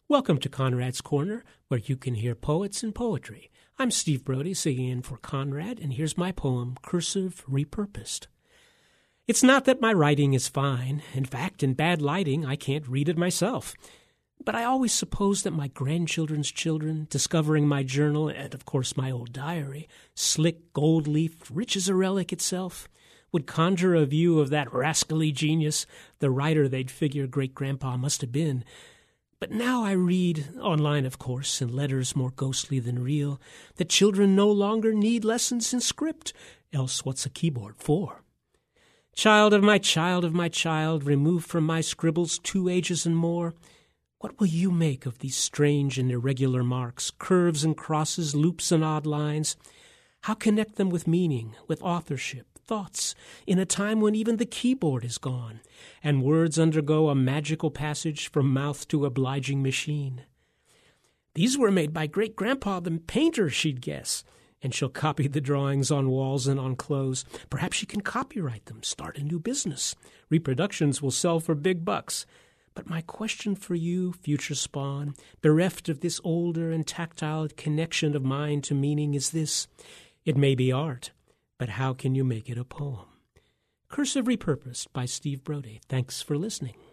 Welcome to Conrad's Corner, where you can hear poets and poetry. I'm Steve Brody, singing in for Conrad, and here's my poem, Cursive Repurposed. It's not that my writing is fine. In fact, in bad lighting, I can't read it myself. But I always suppose that my grandchildren's children, discovering my journal and, of course, my old diary, slick, gold-leafed, rich as a relic itself, would conjure a view of that rascally genius, the writer they'd figure great-grandpa must have been. But now I read, online of course, in letters more ghostly than real, that children no longer need lessons in script, else what's a keyboard for? Child of my child, removed from my scribbles 2 ages and more, what will you make of these strange and irregular marks, curves and crosses, loops and odd lines? How connect them with meaning, with authorship, thoughts, in a time when even the keyboard is gone, and words undergo a magical passage from mouth to obliging machine? These were made by great-grandpa the painter, she'd guess, and she'll copy the drawings on walls and on clothes. Perhaps she can copyright them, start a new business. Reproductions will sell for big bucks. But my question for you, future spawn, bereft of this older and tactile connection of mind to meaning, is this: it may be art, but how can you make it a poem? Cursive Repurposed by Steve Brody. Thanks for listening.